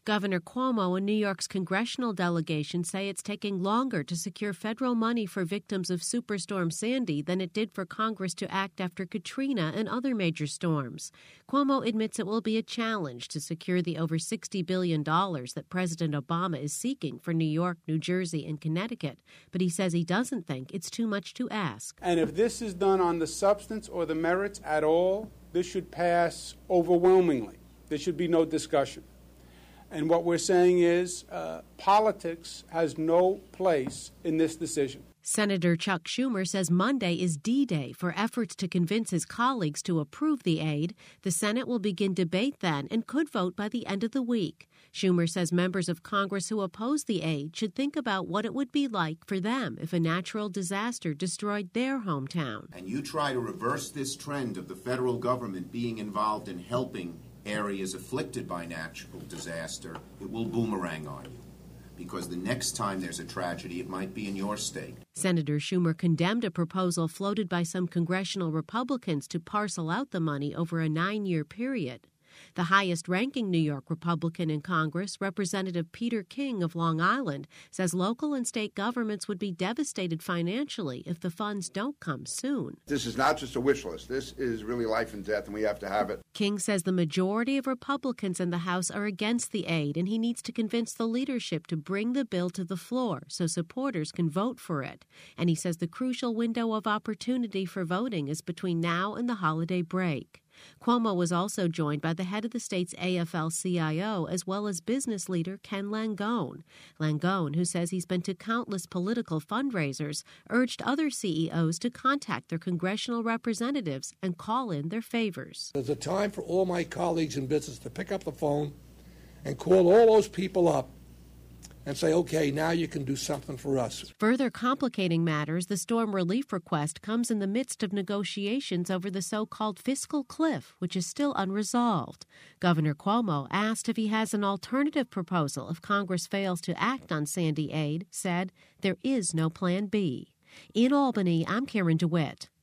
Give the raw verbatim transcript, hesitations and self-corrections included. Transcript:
Governor Cuomo and New York's congressional delegation say it's taking longer to secure federal money for victims of Superstorm Sandy than it did for Congress to act after Katrina and other major storms. Cuomo admits it will be a challenge to secure the over sixty billion dollars that President Obama is seeking for New York, New Jersey, and Connecticut, but he says he doesn't think it's too much to ask. And if this is done on the substance or the merits at all, this should pass overwhelmingly. There should be no discussion. And what we're saying is uh, politics has no place in this decision. Senator Chuck Schumer says Monday is D-Day for efforts to convince his colleagues to approve the aid. The Senate will begin debate then and could vote by the end of the week. Schumer says members of Congress who oppose the aid should think about what it would be like for them if a natural disaster destroyed their hometown. And you try to reverse this trend of the federal government being involved in helping areas afflicted by natural disaster, it will boomerang on you. Because the next time there's a tragedy, it might be in your state. Senator Schumer condemned a proposal floated by some congressional Republicans to parcel out the money over a nine-year period. The highest-ranking New York Republican in Congress, Representative Peter King of Long Island, says local and state governments would be devastated financially if the funds don't come soon. This is not just a wish list. This is really life and death, and we have to have it. King says the majority of Republicans in the House are against the aid, and he needs to convince the leadership to bring the bill to the floor so supporters can vote for it. And he says the crucial window of opportunity for voting is between now and the holiday break. Cuomo was also joined by the head of the state's A F L C I O as well as business leader Ken Langone. Langone, who says he's been to countless political fundraisers, urged other C E Os to contact their congressional representatives and call in their favors. There's a time for all my colleagues in business to pick up the phone and call all those people up and say, okay, now you can do something for us. Further complicating matters, the storm relief request comes in the midst of negotiations over the so-called fiscal cliff, which is still unresolved. Governor Cuomo, asked if he has an alternative proposal if Congress fails to act on Sandy aid, said there is no plan B. In Albany, I'm Karen DeWitt.